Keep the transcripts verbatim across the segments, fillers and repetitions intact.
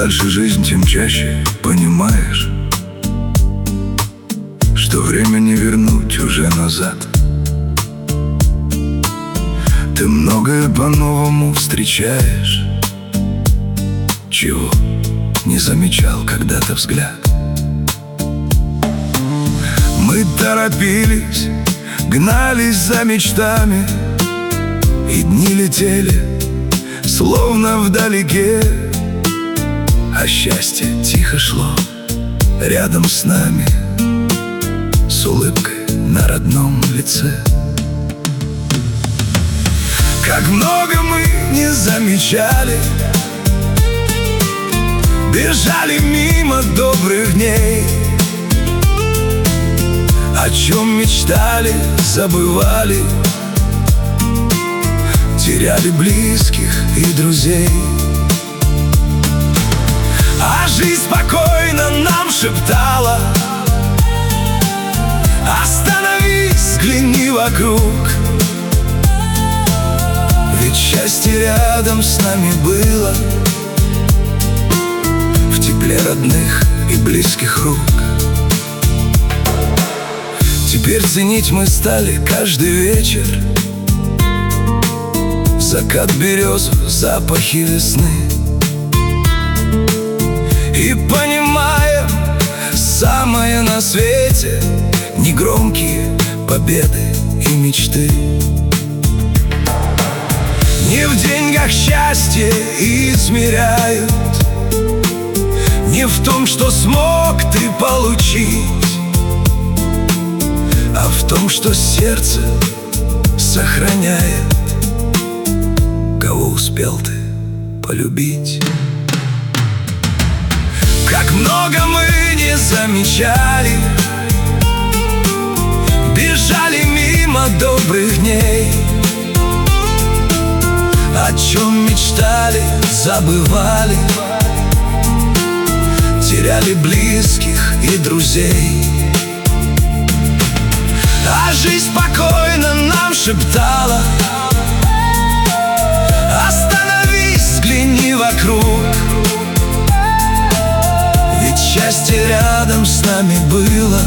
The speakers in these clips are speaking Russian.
дальше жизнь, тем чаще понимаешь, что время не вернуть уже назад. Ты многое по-новому встречаешь, чего не замечал когда-то взгляд. Мы торопились, гнались за мечтами, и дни летели, словно вдалеке, а счастье тихо шло рядом с нами, с улыбкой на родном лице. Как много мы не замечали, бежали мимо добрых дней, о чем мечтали, забывали, теряли близких и друзей. А жизнь спокойно нам шептала: остановись, взгляни вокруг, ведь счастье рядом с нами было, в тепле родных и близких рук. Теперь ценить мы стали каждый вечер, закат березу, запахи весны, и понимаем, самое на свете — негромкие победы и мечты. Не в деньгах счастье измеряют, не в том, что смог ты получить, а в том, что сердце сохраняет, кого успел ты полюбить. Как много мы не замечали, бежали мимо добрых дней, о чем мечтали, забывали, теряли близких и друзей. А жизнь спокойно нам шептала: остановись, взгляни вокруг, ведь счастье рядом с нами было,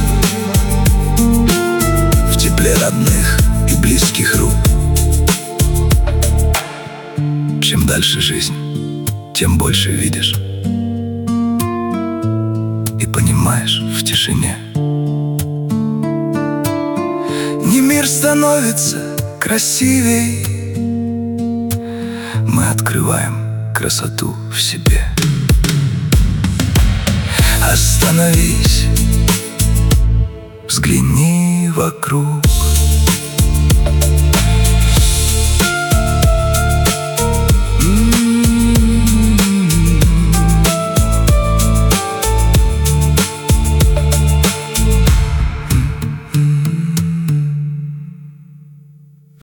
в тепле родных и близких рук. Чем дальше жизнь, тем больше видишь и понимаешь в тишине. Не мир становится красивей, мы открываем красоту в себе. Остановись, взгляни вокруг,